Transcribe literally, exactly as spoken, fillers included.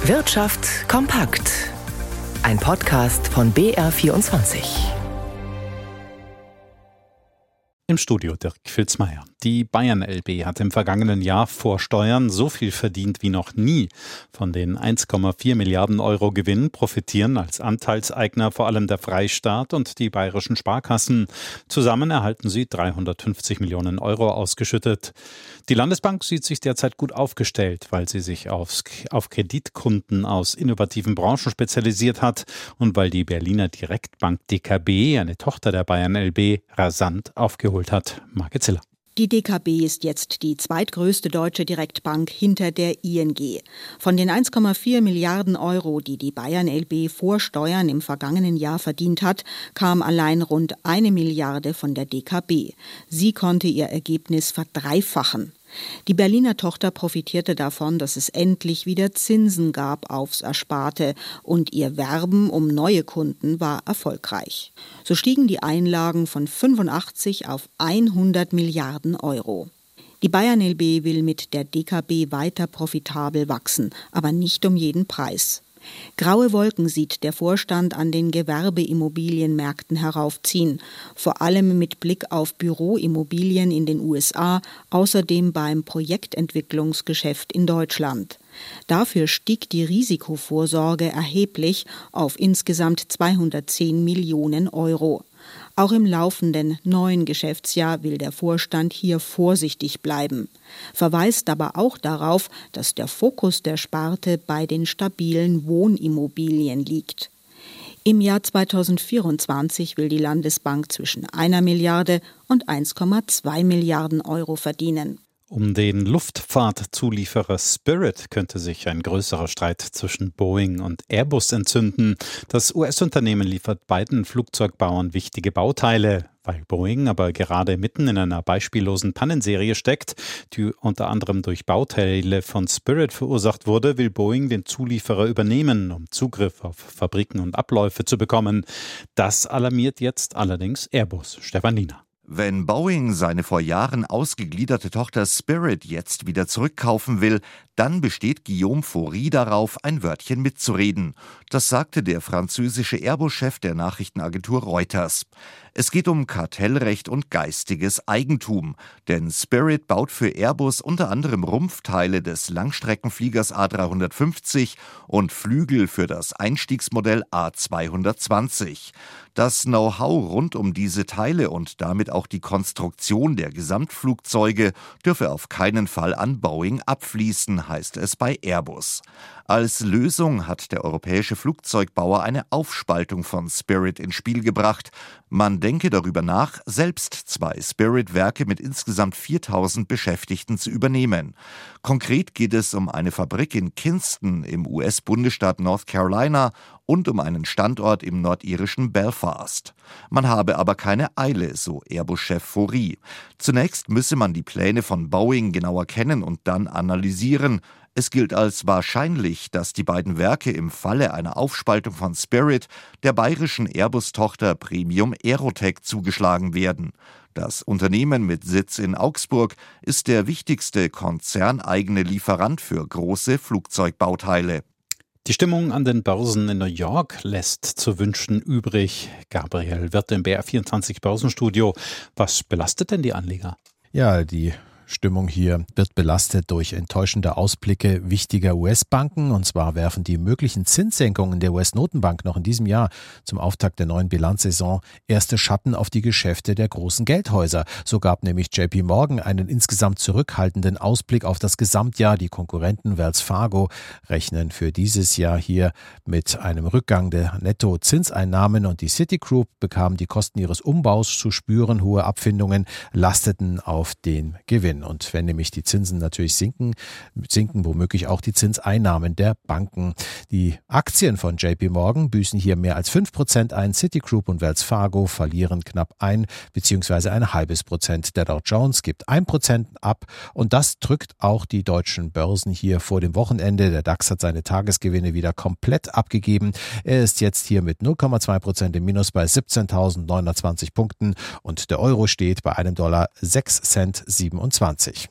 Wirtschaft kompakt. Ein Podcast von B R vierundzwanzig. Im Studio Dirk Filzmeier. Die Bayern L B hat im vergangenen Jahr vor Steuern so viel verdient wie noch nie. Von den eins Komma vier Milliarden Euro Gewinn profitieren als Anteilseigner vor allem der Freistaat und die bayerischen Sparkassen. Zusammen erhalten sie dreihundertfünfzig Millionen Euro ausgeschüttet. Die Landesbank sieht sich derzeit gut aufgestellt, weil sie sich aufs, auf Kreditkunden aus innovativen Branchen spezialisiert hat und weil die Berliner Direktbank D K B, eine Tochter der Bayern L B, rasant aufgeholt hat. Marke Ziller. Die D K B ist jetzt die zweitgrößte deutsche Direktbank hinter der I N G. Von den eins Komma vier Milliarden Euro, die die Bayern L B vor Steuern im vergangenen Jahr verdient hat, kam allein rund eine Milliarde von der D K B. Sie konnte ihr Ergebnis verdreifachen. Die Berliner Tochter profitierte davon, dass es endlich wieder Zinsen gab aufs Ersparte und ihr Werben um neue Kunden war erfolgreich. So stiegen die Einlagen von fünfundachtzig auf hundert Milliarden Euro. Die Bayern L B will mit der D K B weiter profitabel wachsen, aber nicht um jeden Preis. Graue Wolken sieht der Vorstand an den Gewerbeimmobilienmärkten heraufziehen, vor allem mit Blick auf Büroimmobilien in den U S A, außerdem beim Projektentwicklungsgeschäft in Deutschland. Dafür stieg die Risikovorsorge erheblich auf insgesamt zweihundertzehn Millionen Euro. Auch im laufenden neuen Geschäftsjahr will der Vorstand hier vorsichtig bleiben, verweist aber auch darauf, dass der Fokus der Sparte bei den stabilen Wohnimmobilien liegt. Im Jahr zweitausendvierundzwanzig will die Landesbank zwischen einer Milliarde und eins Komma zwei Milliarden Euro verdienen. Um den Luftfahrtzulieferer Spirit könnte sich ein größerer Streit zwischen Boeing und Airbus entzünden. Das U S-Unternehmen liefert beiden Flugzeugbauern wichtige Bauteile. Weil Boeing aber gerade mitten in einer beispiellosen Pannenserie steckt, die unter anderem durch Bauteile von Spirit verursacht wurde, will Boeing den Zulieferer übernehmen, um Zugriff auf Fabriken und Abläufe zu bekommen. Das alarmiert jetzt allerdings Airbus. Stefan Liener. Wenn Boeing seine vor Jahren ausgegliederte Tochter Spirit jetzt wieder zurückkaufen will, dann besteht Guillaume Faury darauf, ein Wörtchen mitzureden. Das sagte der französische Airbus-Chef der Nachrichtenagentur Reuters. Es geht um Kartellrecht und geistiges Eigentum, denn Spirit baut für Airbus unter anderem Rumpfteile des Langstreckenfliegers A dreihundertfünfzig und Flügel für das Einstiegsmodell A zweihundertzwanzig. Das Know-how rund um diese Teile und damit auch die Konstruktion der Gesamtflugzeuge dürfe auf keinen Fall an Boeing abfließen, heißt es bei Airbus. Als Lösung hat der europäische Flugzeugbauer eine Aufspaltung von Spirit ins Spiel gebracht. Man denke darüber nach, selbst zwei Spirit-Werke mit insgesamt viertausend Beschäftigten zu übernehmen. Konkret geht es um eine Fabrik in Kinston im U S-Bundesstaat North Carolina und um einen Standort im nordirischen Belfast. Man habe aber keine Eile, so Airbus-Chef Faury. Zunächst müsse man die Pläne von Boeing genauer kennen und dann analysieren. Es gilt als wahrscheinlich, dass die beiden Werke im Falle einer Aufspaltung von Spirit der bayerischen Airbus-Tochter Premium Aerotech zugeschlagen werden. Das Unternehmen mit Sitz in Augsburg ist der wichtigste konzerneigene Lieferant für große Flugzeugbauteile. Die Stimmung an den Börsen in New York lässt zu wünschen übrig. Gabriel Wirth im B R vierundzwanzig Börsenstudio. Was belastet denn die Anleger? Ja, die Stimmung hier wird belastet durch enttäuschende Ausblicke wichtiger U S-Banken. Und zwar werfen die möglichen Zinssenkungen der U S-Notenbank noch in diesem Jahr zum Auftakt der neuen Bilanzsaison erste Schatten auf die Geschäfte der großen Geldhäuser. So gab nämlich J P Morgan einen insgesamt zurückhaltenden Ausblick auf das Gesamtjahr. Die Konkurrenten Wells Fargo rechnen für dieses Jahr hier mit einem Rückgang der Nettozinseinnahmen und die Citigroup bekam die Kosten ihres Umbaus zu spüren. Hohe Abfindungen lasteten auf den Gewinn. Und wenn nämlich die Zinsen natürlich sinken, sinken womöglich auch die Zinseinnahmen der Banken. Die Aktien von J P Morgan büßen hier mehr als fünf Prozent ein. Citigroup und Wells Fargo verlieren knapp ein bzw. ein halbes Prozent. Der Dow Jones gibt ein Prozent ab und das drückt auch die deutschen Börsen hier vor dem Wochenende. Der DAX hat seine Tagesgewinne wieder komplett abgegeben. Er ist jetzt hier mit null Komma zwei Prozent im Minus bei siebzehntausendneunhundertzwanzig Punkten und der Euro steht bei einem Dollar sechs Cent siebenundzwanzig.